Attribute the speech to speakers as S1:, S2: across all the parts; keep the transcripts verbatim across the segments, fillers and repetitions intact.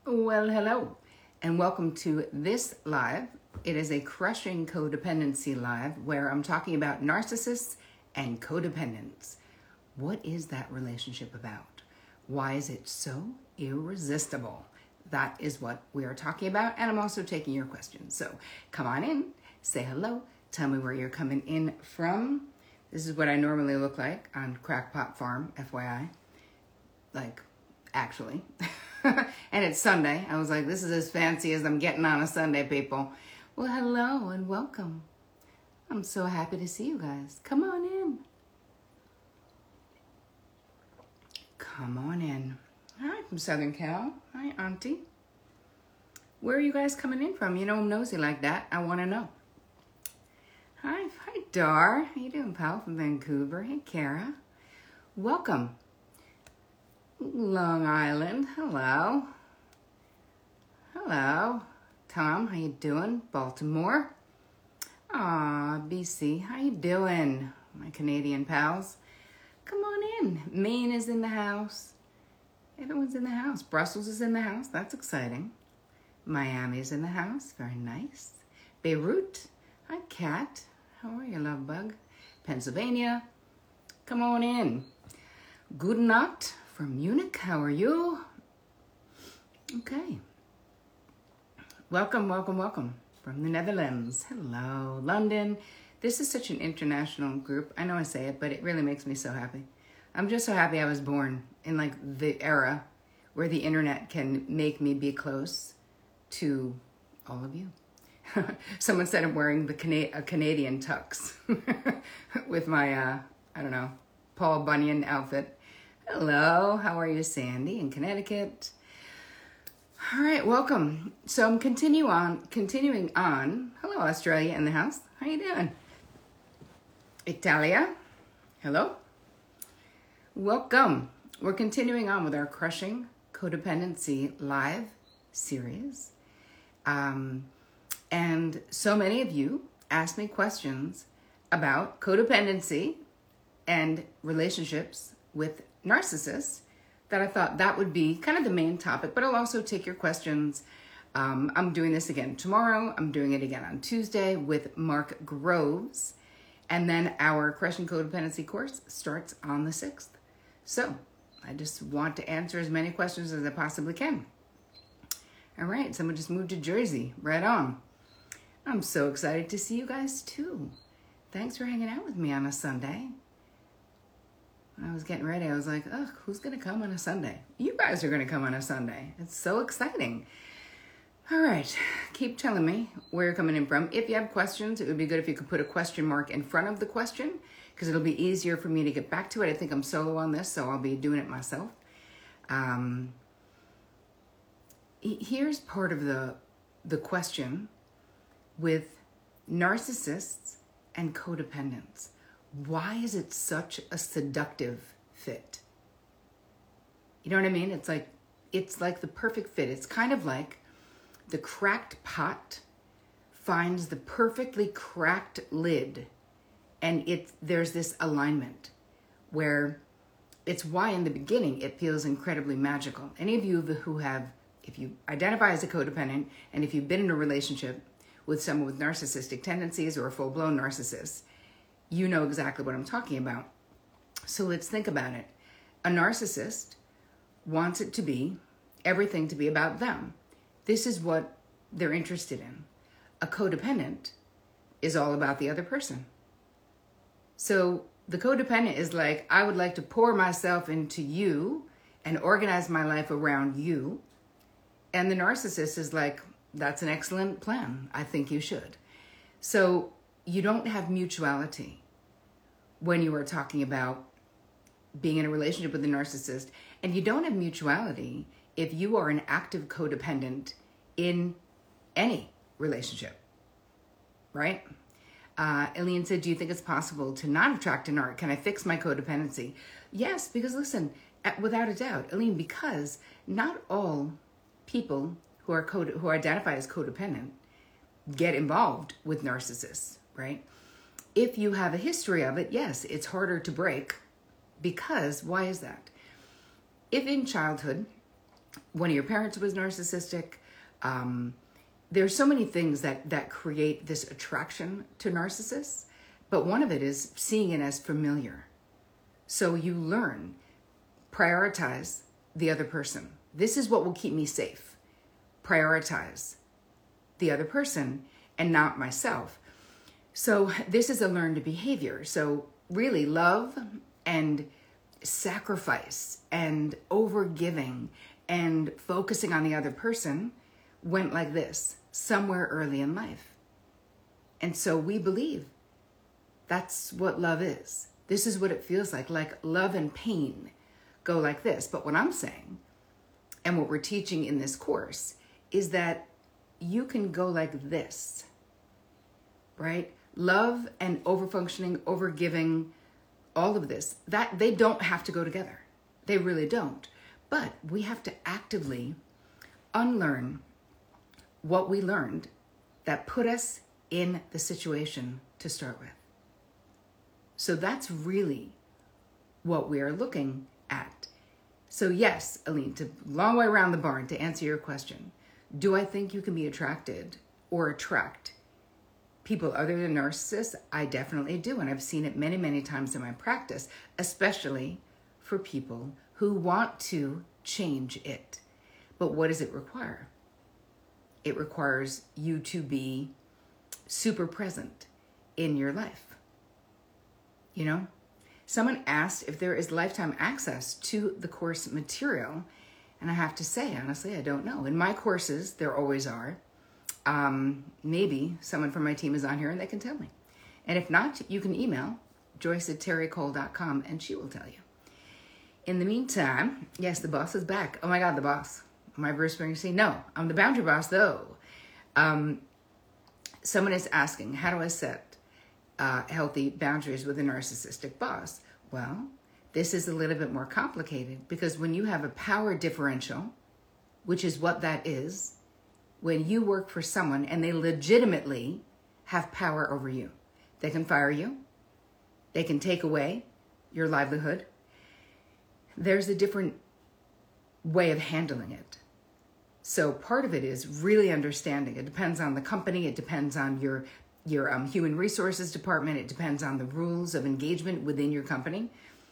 S1: Well, hello, and welcome to this live. It is a crushing codependency live where I'm talking about narcissists and codependents. What is that relationship about? Why is it so irresistible? That is what we are talking about, and I'm also taking your questions. So come on in, say hello, tell me where you're coming in from. This is what I normally look like on Crackpot Farm, F Y I. Like, actually. And it's Sunday. I was like, this is as fancy as I'm getting on a Sunday, people. Well, hello and welcome. I'm so happy to see you guys. Come on in. Come on in. Hi from Southern Cal. Hi, Auntie. Where are you guys coming in from? You know I'm nosy like that. I want to know. Hi, hi, Dar. How you doing, pal, from Vancouver? Hey, Kara. Welcome. Long Island, hello. Hello. Tom, how you doing? Baltimore. Aw, B C, how you doing? My Canadian pals. Come on in. Maine is in the house. Everyone's in the house. Brussels is in the house. That's exciting. Miami is in the house. Very nice. Beirut. Hi, Kat. How are you, love bug? Pennsylvania. Come on in. Guten Nacht. From Munich, how are you? Okay. Welcome, welcome, welcome. From the Netherlands. Hello, London. This is such an international group. I know I say it, but it really makes me so happy. I'm just so happy I was born in like the era where the internet can make me be close to all of you. Someone said I'm wearing the Cana- a Canadian tux with my, uh, I don't know, Paul Bunyan outfit. Hello, how are you, Sandy in Connecticut? All right, welcome. So I'm continue on, continuing on. Hello, Australia in the house. How you doing? Italia, hello. Welcome. We're continuing on with our Crushing Codependency live series. Um, and so many of you asked me questions about codependency and relationships with narcissists that I thought that would be kind of the main topic, but I'll also take your questions. Um, I'm doing this again tomorrow. I'm doing it again on Tuesday with Mark Groves. And then our Crushing Codependency course starts on the sixth. So I just want to answer as many questions as I possibly can. All right, someone just moved to Jersey. Right on. I'm so excited to see you guys too. Thanks for hanging out with me on a Sunday. When I was getting ready, I was like, ugh, who's going to come on a Sunday? You guys are going to come on a Sunday. It's so exciting. All right. Keep telling me where you're coming in from. If you have questions, it would be good if you could put a question mark in front of the question because it'll be easier for me to get back to it. I think I'm solo on this, so I'll be doing it myself. Um, here's part of the, the question with narcissists and codependents. Why is it such a seductive fit? You know what I mean? It's like it's like the perfect fit. It's kind of like the cracked pot finds the perfectly cracked lid, and it there's this alignment where it's why in the beginning it feels incredibly magical. Any of you who have, if you identify as a codependent, and if you've been in a relationship with someone with narcissistic tendencies or a full-blown narcissist, you know exactly what I'm talking about. So let's think about it. A narcissist wants it to be, everything to be about them. This is what they're interested in. A codependent is all about the other person. So the codependent is like, I would like to pour myself into you and organize my life around you. And the narcissist is like, that's an excellent plan. I think you should. So you don't have mutuality when you are talking about being in a relationship with a narcissist, and you don't have mutuality if you are an active codependent in any relationship, right? Uh, Eileen said, do you think it's possible to not attract an art? Can I fix my codependency? Yes, because listen, without a doubt, Eileen, because not all people who are code, who identify as codependent get involved with narcissists, right? If you have a history of it, yes, it's harder to break because, why is that? If in childhood one of your parents was narcissistic. Um, there's so many things that, that create this attraction to narcissists, but one of it is seeing it as familiar. So you learn, prioritize the other person. This is what will keep me safe. Prioritize the other person and not myself. So this is a learned behavior. So really love and sacrifice and overgiving and focusing on the other person went like this somewhere early in life. And so we believe that's what love is. This is what it feels like. Like love and pain go like this. But what I'm saying, and what we're teaching in this course, is that you can go like this, right? Love and overfunctioning, overgiving, all of this, that they don't have to go together. They really don't. But we have to actively unlearn what we learned that put us in the situation to start with. So that's really what we are looking at. So yes, Aline, to long way around the barn to answer your question, do I think you can be attracted or attract people other than narcissists? I definitely do. And I've seen it many, many times in my practice, especially for people who want to change it. But what does it require? It requires you to be super present in your life. You know, someone asked if there is lifetime access to the course material. And I have to say, honestly, I don't know. In my courses, there always are. Um, maybe someone from my team is on here and they can tell me. And if not, you can email Joyce at terry cole dot com and she will tell you. In the meantime, yes, the boss is back. Oh my God, the boss. Am I Bruce Springsteen? No, I'm the boundary boss though. Um, someone is asking, how do I set uh, healthy boundaries with a narcissistic boss? Well, this is a little bit more complicated because when you have a power differential, which is what that is, when you work for someone and they legitimately have power over you, they can fire you, they can take away your livelihood. There's a different way of handling it. So part of it is really understanding. It depends on the company. It depends on your, your um, human resources department. It depends on the rules of engagement within your company.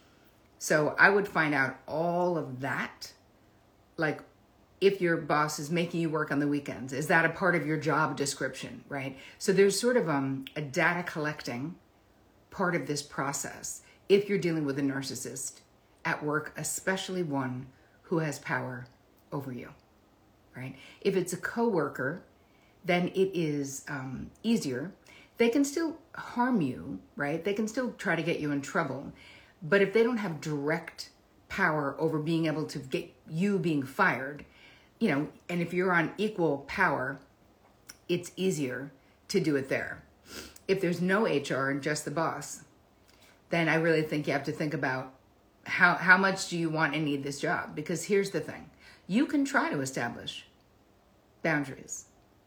S1: So I would find out all of that. Like if your boss is making you work on the weekends, is that a part of your job description, right? So there's sort of um, a data collecting part of this process if you're dealing with a narcissist at work, especially one who has power over you, right? If it's a coworker, then it is um, easier. They can still harm you, right? They can still try to get you in trouble. But if they don't have direct power over being able to get you being fired, you know, and if you're on equal power, it's easier to do it there. If there's no H R and just the boss, then I really think you have to think about how, how much do you want and need this job? Because here's the thing. You can try to establish boundaries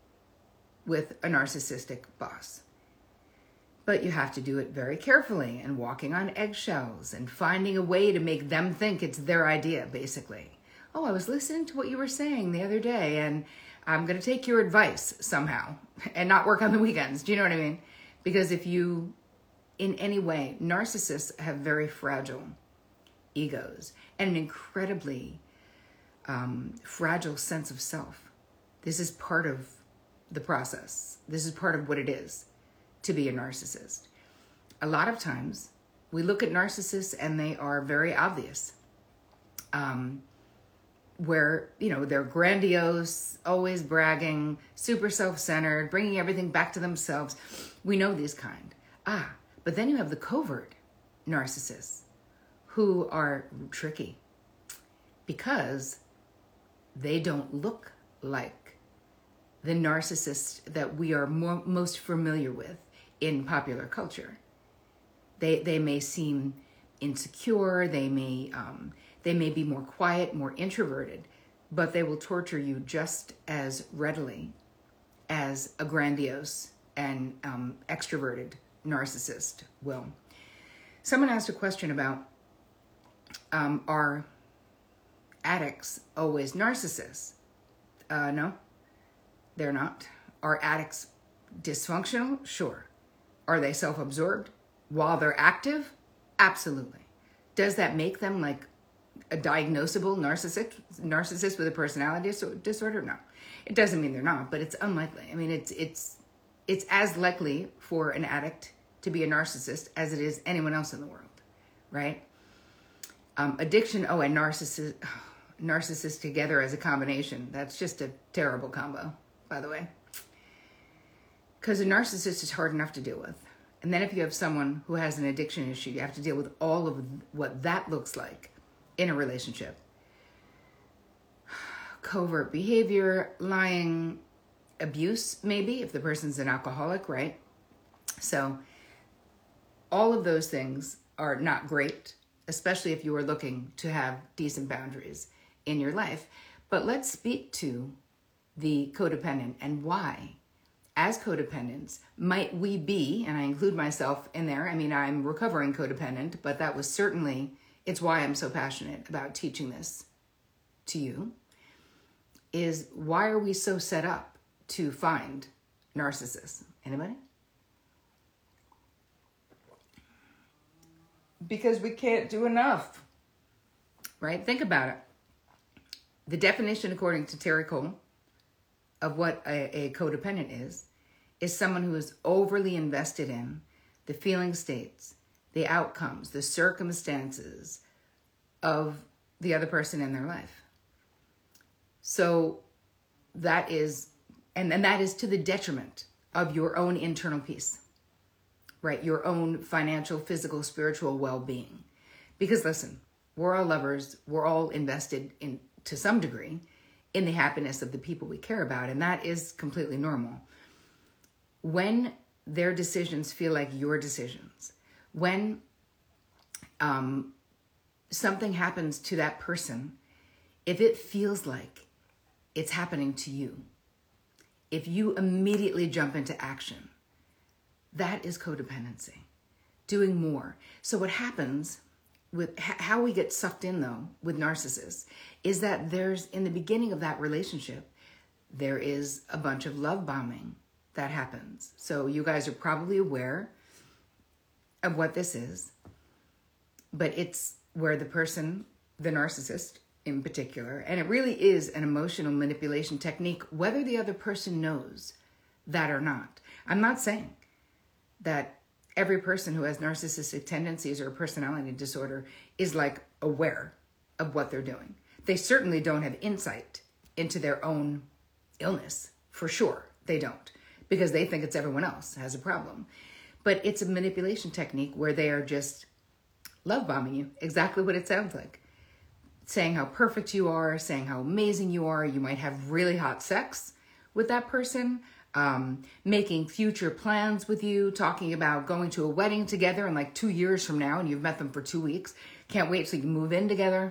S1: with a narcissistic boss, but you have to do it very carefully and walking on eggshells and finding a way to make them think it's their idea, basically. Oh, I was listening to what you were saying the other day and I'm going to take your advice somehow and not work on the weekends. Do you know what I mean? Because if you, in any way, narcissists have very fragile egos and an incredibly um, fragile sense of self. This is part of the process. This is part of what it is to be a narcissist. A lot of times we look at narcissists and they are very obvious. Um, where, you know, they're grandiose, always bragging, super self-centered, bringing everything back to themselves. We know these kind. Ah, but then you have the covert narcissists who are tricky because they don't look like the narcissists that we are more, most familiar with in popular culture. They they may seem insecure, they may um, they may be more quiet, more introverted, but they will torture you just as readily as a grandiose and um, extroverted narcissist will. Someone asked a question about um, our addicts always narcissists? Uh, no, they're not. Are addicts dysfunctional? Sure. Are they self-absorbed while they're active? Absolutely. Does that make them like a diagnosable narcissist, narcissist with a personality disorder? No. It doesn't mean they're not, but it's unlikely. I mean, it's it's it's as likely for an addict to be a narcissist as it is anyone else in the world, right? Um, addiction, oh, and narcissist, narcissist together as a combination. That's just a terrible combo, by the way. Because a narcissist is hard enough to deal with. And then if you have someone who has an addiction issue, you have to deal with all of what that looks like in a relationship. Covert behavior, lying, abuse, maybe, if the person's an alcoholic, right? So all of those things are not great, especially if you are looking to have decent boundaries in your life. But let's speak to the codependent and why, as codependents, might we be, and I include myself in there, I mean, I'm recovering codependent, but that was certainly, it's why I'm so passionate about teaching this to you, is why are we so set up to find narcissists? Anybody? Because we can't do enough, right? Think about it. The definition, according to Terry Cole, of what a, a codependent is, is someone who is overly invested in the feeling states, the outcomes, the circumstances of the other person in their life. So that is, and, and that is to the detriment of your own internal peace, right? Your own financial, physical, spiritual well-being. Because listen, we're all lovers. We're all invested in, to some degree, in the happiness of the people we care about. And that is completely normal. When their decisions feel like your decisions, when um, something happens to that person, if it feels like it's happening to you, if you immediately jump into action, that is codependency, doing more. So what happens with how we get sucked in though with narcissists is that there's, in the beginning of that relationship, there is a bunch of love bombing that happens. So you guys are probably aware of what this is, but it's where the person, the narcissist in particular, and it really is an emotional manipulation technique, whether the other person knows that or not. I'm not saying that every person who has narcissistic tendencies or a personality disorder is like aware of what they're doing. They certainly don't have insight into their own illness, for sure. They don't, because they think it's everyone else has a problem. But it's a manipulation technique where they are just love bombing you, exactly what it sounds like. Saying how perfect you are, saying how amazing you are. You might have really hot sex with that person, um, making future plans with you, talking about going to a wedding together in like two years from now, and you've met them for two weeks. Can't wait till you move in together.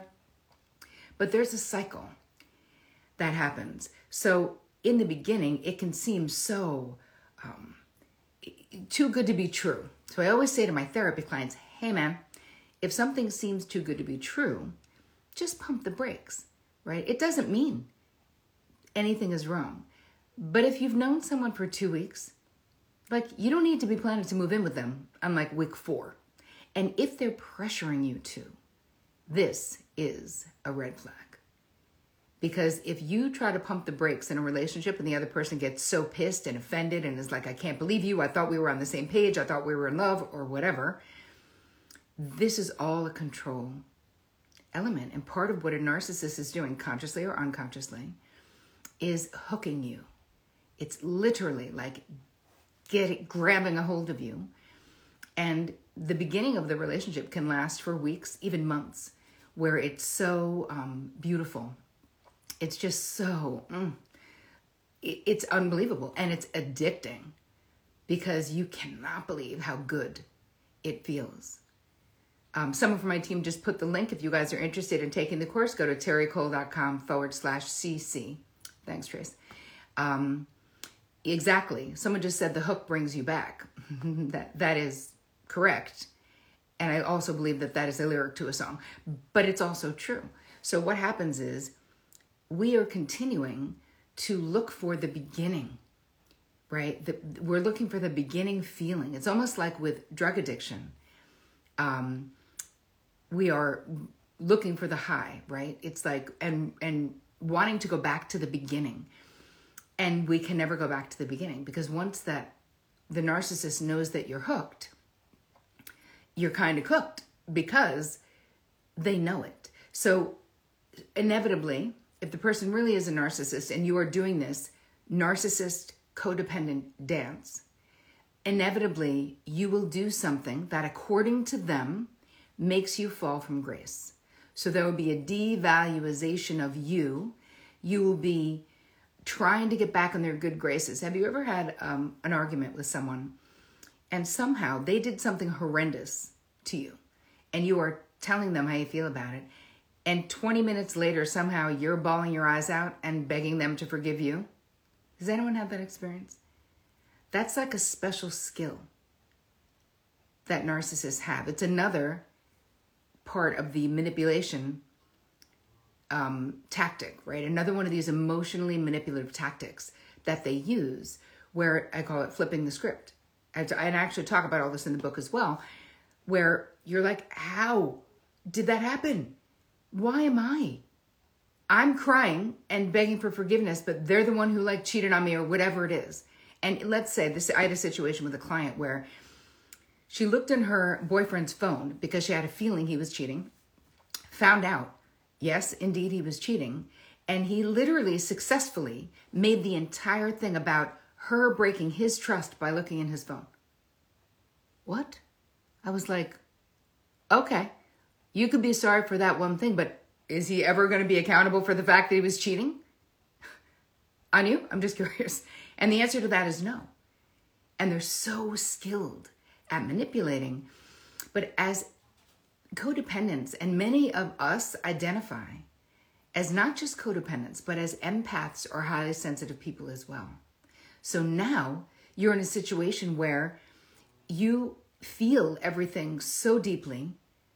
S1: But there's a cycle that happens. So in the beginning, it can seem so um, too good to be true. So I always say to my therapy clients, hey man, if something seems too good to be true, just pump the brakes, right? It doesn't mean anything is wrong. But if you've known someone for two weeks, like you don't need to be planning to move in with them on like week four. And if they're pressuring you to, this is a red flag. Because if you try to pump the brakes in a relationship and the other person gets so pissed and offended and is like, I can't believe you, I thought we were on the same page, I thought we were in love or whatever, this is all a control element. And part of what a narcissist is doing, consciously or unconsciously, is hooking you. It's literally like get, grabbing a hold of you. And the beginning of the relationship can last for weeks, even months, where it's so um, beautiful. It's just so, mm, it, it's unbelievable. And it's addicting because you cannot believe how good it feels. Um, someone from my team just put the link. If you guys are interested in taking the course, go to terrycole.com forward slash CC. Thanks, Trace. Um, exactly. Someone just said the hook brings you back. that That is correct. And I also believe that that is a lyric to a song. But it's also true. So what happens is we are continuing to look for the beginning, right? The, we're looking for the beginning feeling. It's almost like with drug addiction. Um, we are looking for the high, right? It's like, and, and wanting to go back to the beginning. And we can never go back to the beginning, because once that the narcissist knows that you're hooked, you're kind of cooked, because they know it. So inevitably, if the person really is a narcissist and you are doing this narcissist codependent dance, inevitably you will do something that, according to them, makes you fall from grace. So there will be a devaluation of you. You will be trying to get back in their good graces. Have you ever had um, an argument with someone and somehow they did something horrendous to you and you are telling them how you feel about it, and twenty minutes later somehow you're bawling your eyes out and begging them to forgive you? Does anyone have that experience? That's like a special skill that narcissists have. It's another part of the manipulation um, tactic, right? Another one of these emotionally manipulative tactics that they use, where I call it flipping the script. And I actually talk about all this in the book as well, where you're like, how did that happen? Why am I? I'm crying and begging for forgiveness, but they're the one who like cheated on me or whatever it is. And let's say this, I had a situation with a client where she looked in her boyfriend's phone because she had a feeling he was cheating, found out, yes, indeed he was cheating, and he literally successfully made the entire thing about her breaking his trust by looking in his phone. What? I was like, okay, you could be sorry for that one thing, but is he ever going to be accountable for the fact that he was cheating on you? I'm just curious. And the answer to that is no. And they're so skilled at manipulating. But as codependents, and many of us identify as not just codependents, but as empaths or highly sensitive people as well. So now you're in a situation where you feel everything so deeply,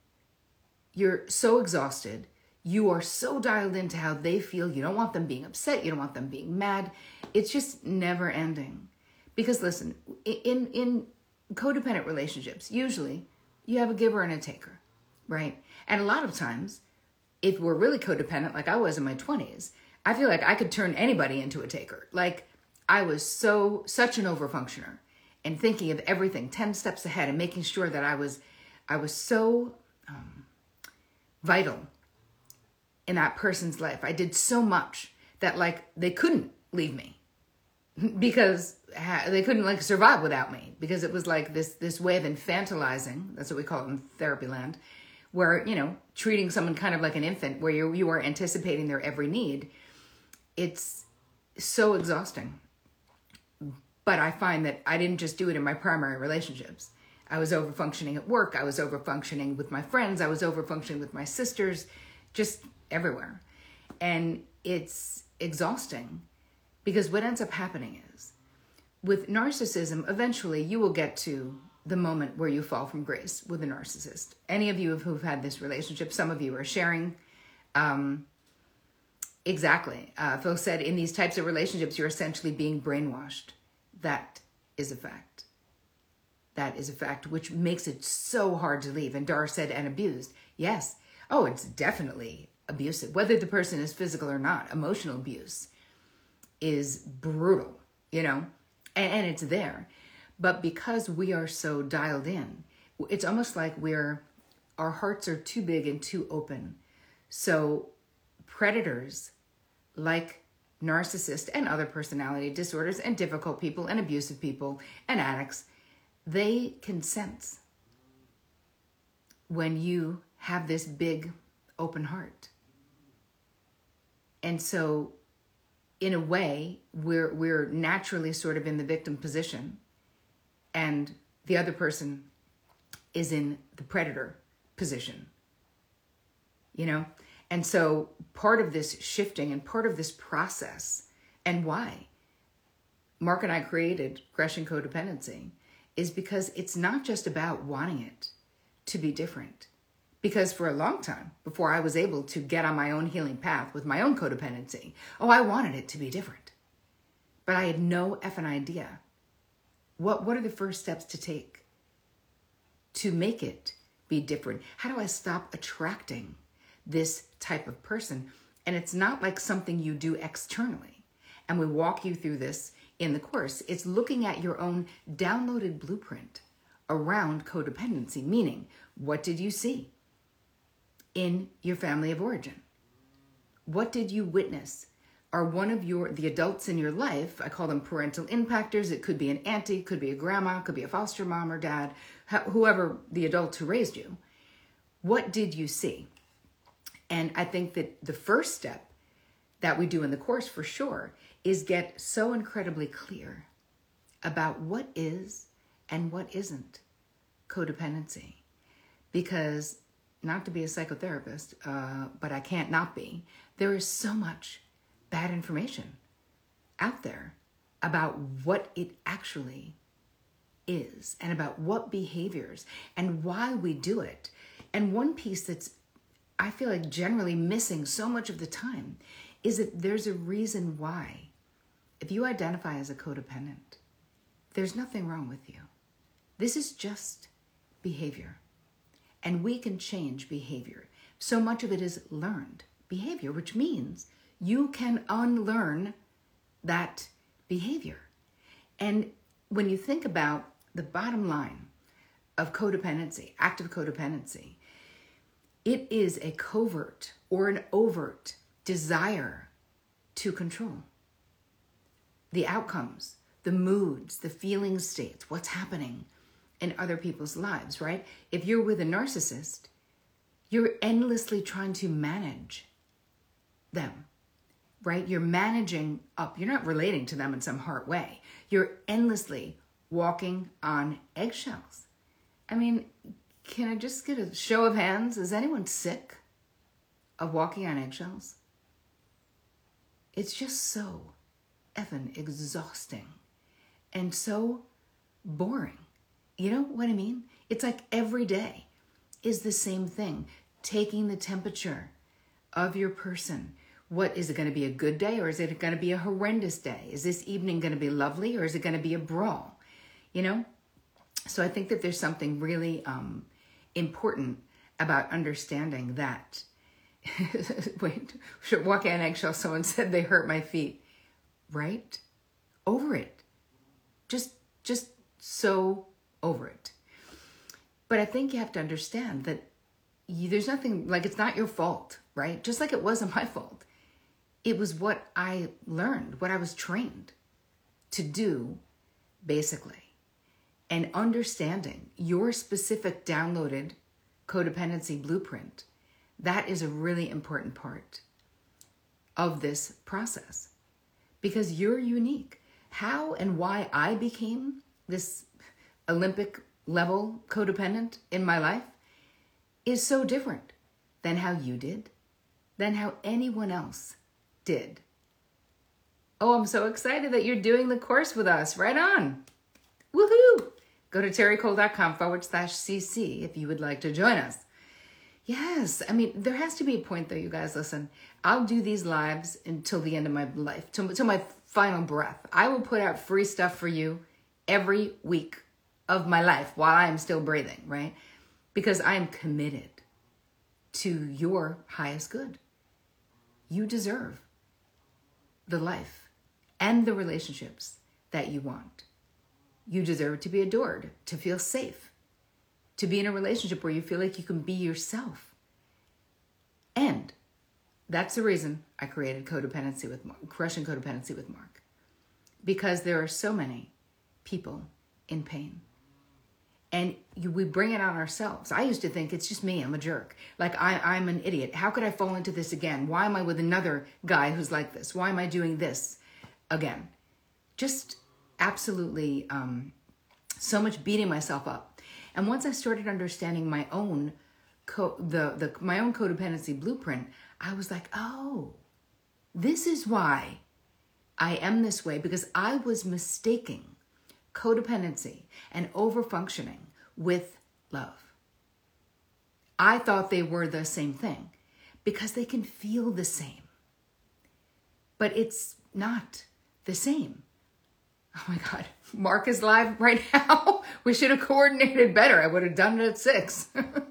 S1: you're so exhausted, you are so dialed into how they feel, you don't want them being upset, you don't want them being mad. It's just never ending. Because listen, in, in codependent relationships, usually you have a giver and a taker, right? And a lot of times, if we're really codependent, like I was in my twenties, I feel like I could turn anybody into a taker. Like I was so, such an overfunctioner and thinking of everything ten steps ahead and making sure that I was, I was so um, vital in that person's life. I did so much that like they couldn't leave me because they couldn't like survive without me, because it was like this, this way of infantilizing. That's what we call it in therapy land, where, you know, treating someone kind of like an infant, where you you are anticipating their every need. It's so exhausting. But I find that I didn't just do it in my primary relationships. I was over-functioning at work. I was over-functioning with my friends. I was over-functioning with my sisters, just everywhere. And it's exhausting, because what ends up happening is, with narcissism, eventually you will get to the moment where you fall from grace with a narcissist. Any of you who've had this relationship, some of you are sharing. Um, exactly. Uh, Phil said, in these types of relationships, you're essentially being brainwashed. That is a fact. That is a fact, which makes it so hard to leave. And Dar said, and abused. Yes. Oh, it's definitely abusive. Whether the person is physical or not, emotional abuse is brutal, you know, and, and it's there. But because we are so dialed in, it's almost like we're, our hearts are too big and too open. So predators like narcissists and other personality disorders and difficult people and abusive people and addicts, they can sense when you have this big open heart. And so in a way, we're we're naturally sort of in the victim position, and the other person is in the predator position, you know? And so part of this shifting and part of this process, and why Mark and I created Crushing Codependency, is because it's not just about wanting it to be different, Because for a long time, before I was able to get on my own healing path with my own codependency, oh, I wanted it to be different. But I had no effing idea. What, what are the first steps to take to make it be different? How do I stop attracting this type of person? And it's not like something you do externally. And we walk you through this in the course. It's looking at your own downloaded blueprint around codependency, meaning, what did you see in your family of origin? What did you witness? Are one of your, the adults in your life, I call them parental impactors. It could be an auntie, it could be a grandma, it could be a foster mom or dad, whoever the adult who raised you. What did you see? And I think that the first step that we do in the course for sure is get so incredibly clear about what is and what isn't codependency. Because, not to be a psychotherapist, uh, but I can't not be, there is so much bad information out there about what it actually is and about what behaviors and why we do it. And one piece that's, I feel like, generally missing so much of the time is that there's a reason why. If you identify as a codependent, there's nothing wrong with you. This is just behavior. And we can change behavior. So much of it is learned behavior, which means you can unlearn that behavior. And when you think about the bottom line of codependency, active codependency, it is a covert or an overt desire to control the outcomes, the moods, the feeling states, what's happening in other people's lives, right? If you're with a narcissist, you're endlessly trying to manage them, right? You're managing up. You're not relating to them in some heart way. You're endlessly walking on eggshells. I mean, can I just get a show of hands? Is anyone sick of walking on eggshells? It's just so effing exhausting and so boring. You know what I mean? It's like every day is the same thing. Taking the temperature of your person. What, is it going to be a good day or is it going to be a horrendous day? Is this evening going to be lovely or is it going to be a brawl? You know? So I think that there's something really um, important about understanding that. Wait, walking on eggshells, someone said they hurt my feet. Right? Over it. Just, just so over it. But I think you have to understand that you, there's nothing, like, it's not your fault, right? Just like it wasn't my fault. It was what I learned, what I was trained to do, basically. And understanding your specific downloaded codependency blueprint, that is a really important part of this process. Because you're unique. How and why I became this Olympic level codependent in my life is so different than how you did, than how anyone else did. Oh, I'm so excited that you're doing the course with us. Right on. Woohoo! Go to terrycole.com forward slash CC if you would like to join us. Yes, I mean, there has to be a point though, you guys. Listen, I'll do these lives until the end of my life, till, till my final breath. I will put out free stuff for you every week of my life while I am still breathing, right? Because I am committed to your highest good. You deserve the life and the relationships that you want. You deserve to be adored, to feel safe, to be in a relationship where you feel like you can be yourself. And that's the reason I created Codependency with Mark, Crushing Codependency with Mark. Because there are so many people in pain. And you, we bring it on ourselves. I used to think it's just me, I'm a jerk. Like I, I'm an idiot. How could I fall into this again? Why am I with another guy who's like this? Why am I doing this again? Just absolutely um, so much beating myself up. And once I started understanding my own co- the, the my own codependency blueprint, I was like, oh, this is why I am this way, because I was mistaking codependency and overfunctioning with love. I thought they were the same thing because they can feel the same. But it's not the same. Oh my God, Mark is live right now. We should have coordinated better. I would have done it at six.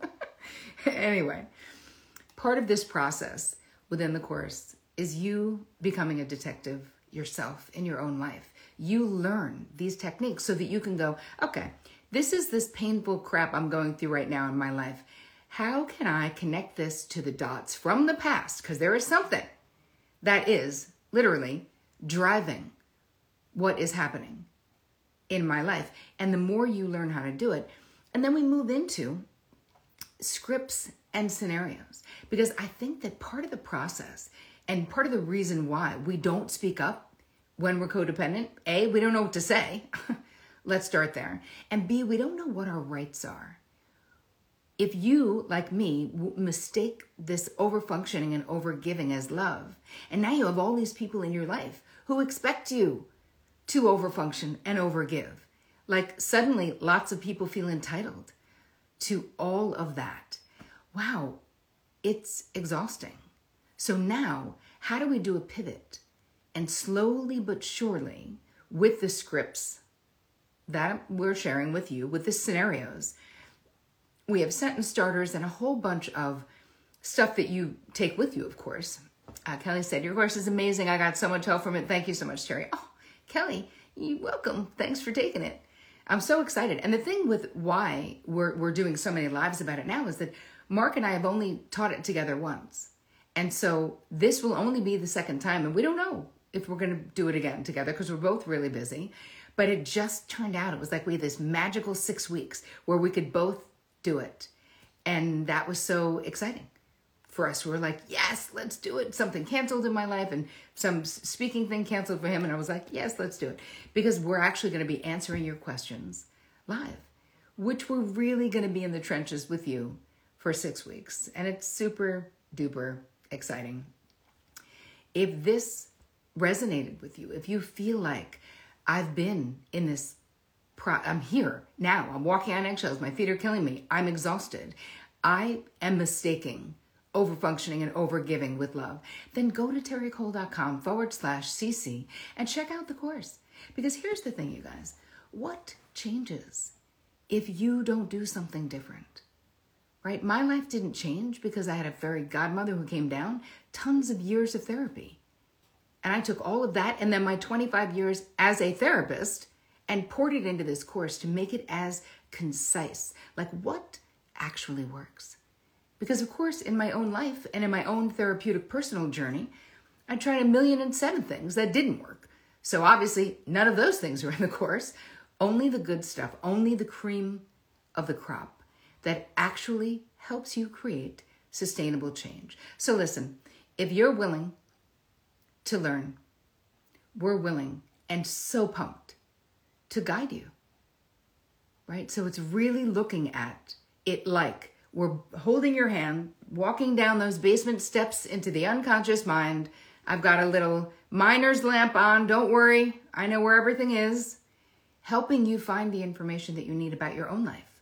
S1: Anyway, part of this process within the course is you becoming a detective yourself in your own life. You learn these techniques so that you can go, okay, this is this painful crap I'm going through right now in my life. How can I connect this to the dots from the past? Because there is something that is literally driving what is happening in my life. And the more you learn how to do it, and then we move into scripts and scenarios. Because I think that part of the process and part of the reason why we don't speak up when we're codependent, A, we don't know what to say. Let's start there. And B, we don't know what our rights are. If you, like me, mistake this overfunctioning and overgiving as love, and now you have all these people in your life who expect you to overfunction and overgive. Like suddenly lots of people feel entitled to all of that. Wow, it's exhausting. So now, how do we do a pivot? And slowly but surely, with the scripts that we're sharing with you, with the scenarios, we have sentence starters and a whole bunch of stuff that you take with you, of course. Uh, Kelly said, your course is amazing. I got so much help from it. Thank you so much, Terry. Oh, Kelly, you're welcome. Thanks for taking it. I'm so excited. And the thing with why we're, we're doing so many lives about it now is that Mark and I have only taught it together once. And so this will only be the second time. And we don't know if we're going to do it again together because we're both really busy. But it just turned out, it was like we had this magical six weeks where we could both do it. And that was so exciting for us. We were like, yes, let's do it. Something canceled in my life and some speaking thing canceled for him. And I was like, yes, let's do it. Because we're actually going to be answering your questions live, which we're really going to be in the trenches with you for six weeks. And it's super duper exciting. If this resonated with you, if you feel like I've been in this, pro- I'm here now, I'm walking on eggshells, my feet are killing me, I'm exhausted, I am mistaking overfunctioning and overgiving with love, then go to terrycole.com forward slash CC and check out the course. Because here's the thing, you guys, what changes if you don't do something different? Right? My life didn't change because I had a fairy godmother who came down, tons of years of therapy. And I took all of that and then my twenty-five years as a therapist and poured it into this course to make it as concise. Like what actually works? Because of course, in my own life and in my own therapeutic personal journey, I tried a million and seven things that didn't work. So obviously, none of those things are in the course. Only the good stuff, only the cream of the crop that actually helps you create sustainable change. So listen, if you're willing to learn, we're willing and so pumped to guide you, right? So it's really looking at it like we're holding your hand, walking down those basement steps into the unconscious mind. I've got a little miner's lamp on. Don't worry. I know where everything is. Helping you find the information that you need about your own life,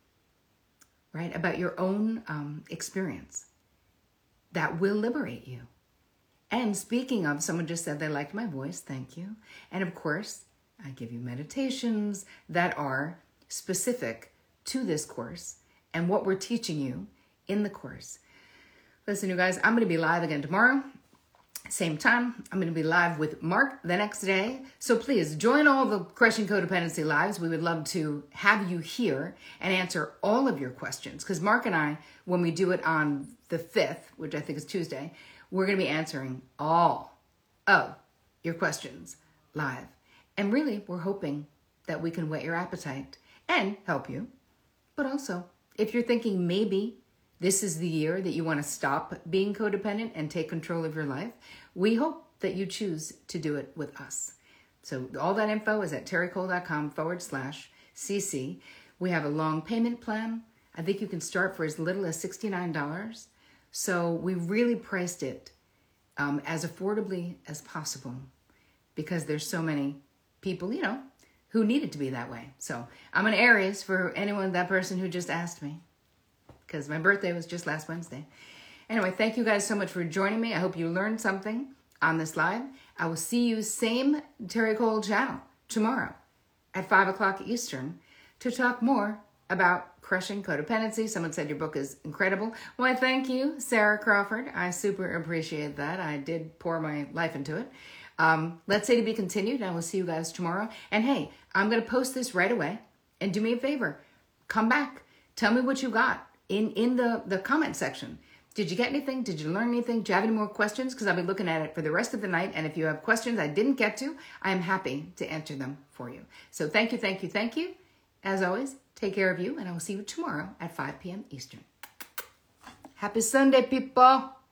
S1: right? About your own um, experience that will liberate you. And speaking of, someone just said they liked my voice. Thank you. And of course, I give you meditations that are specific to this course and what we're teaching you in the course. Listen, you guys, I'm going to be live again tomorrow. Same time. I'm going to be live with Mark the next day. So please join all the Crushing Codependency lives. We would love to have you here and answer all of your questions. Because Mark and I, when we do it on the fifth, which I think is Tuesday, we're going to be answering all of your questions live. And really, we're hoping that we can whet your appetite and help you. But also, if you're thinking maybe this is the year that you want to stop being codependent and take control of your life, we hope that you choose to do it with us. So all that info is at terrycole.com forward slash CC. We have a long payment plan. I think you can start for as little as sixty-nine dollars. So we really priced it um, as affordably as possible because there's so many people, you know, who need it to be that way. So I'm an Aries for anyone, that person who just asked me. because my birthday was just last Wednesday. Anyway, thank you guys so much for joining me. I hope you learned something on this live. I will see you same Terry Cole channel tomorrow at five o'clock Eastern to talk more about crushing codependency. Someone said your book is incredible. Why, thank you, Sarah Crawford. I super appreciate that. I did pour my life into it. Um, let's say to be continued. I will see you guys tomorrow. And hey, I'm going to post this right away. And do me a favor. Come back. Tell me what you got in, in the, the comment section. Did you get anything? Did you learn anything? Do you have any more questions? Because I'll be looking at it for the rest of the night. And if you have questions I didn't get to, I am happy to answer them for you. So thank you, thank you, thank you. As always, take care of you. And I will see you tomorrow at five p.m. Eastern. Happy Sunday, people.